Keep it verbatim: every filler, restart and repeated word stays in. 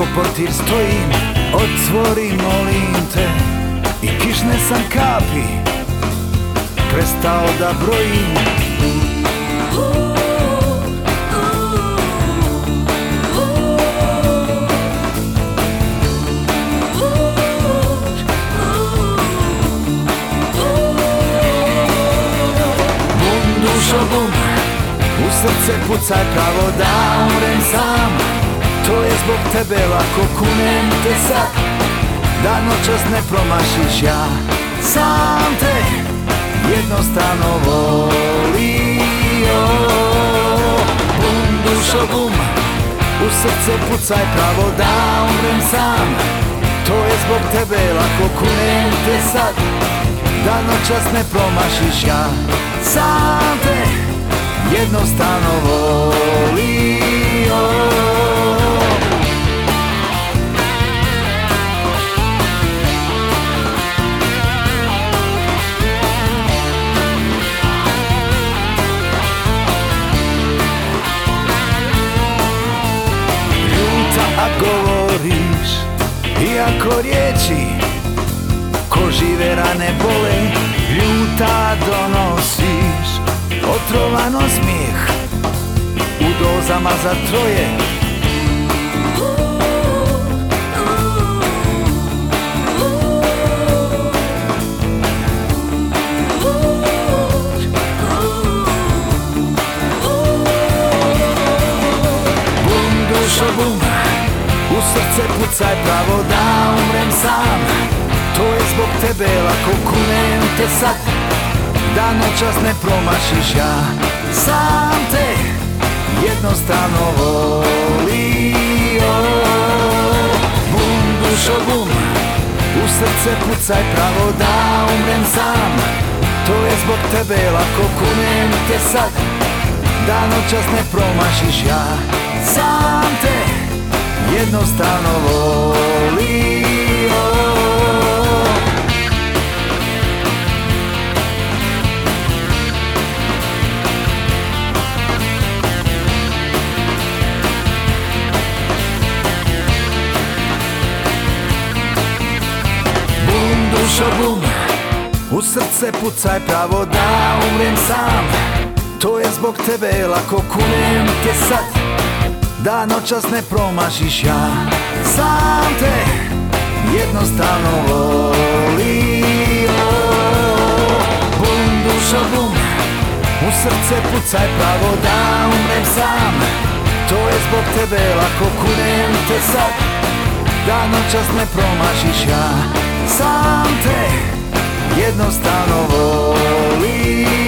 ko portir stojim, otvori molim te. I kišne sam kapi prestao da brojim. Bum dušo bum, u srce pucaj pravo da umrem sam. To je zbog tebe, lako kunem te sad, da noćas ne promašiš, ja sam te jednostavno volio. Bum dušo bum, u srce pucaj pravo da umrem sam. To je zbog tebe, lako kunem te sad, da noćas ne promašiš, ja sam te jednostavno volio. A govoriš, iako riječi ko žive rane bole, ljuta donosiš otrovano smijeh u dozama za troje. Bum dušo bum, u srce pucaj pravo da umrem sam. To je zbog tebe, lako kunem te sad, da noćas ne promašiš, ja sam te jednostavno volio. Bum dušo bum, u srce pucaj pravo da umrem sam. To je zbog tebe, lako kunem te sad, da noćas ne promašiš, ja sam te jednostavno volio. Bum dušo bum, u srce pucaj pravo da umrem sam. To je zbog tebe, lako kunem te sad, da noćas ne promašiš, ja sam te jednostavno volio. Bum dušo bum, u srce pucaj pravo da umrem sam. To je zbog tebe, lako kunem te sad, da noćas ne promašiš, ja sam te jednostavno volio.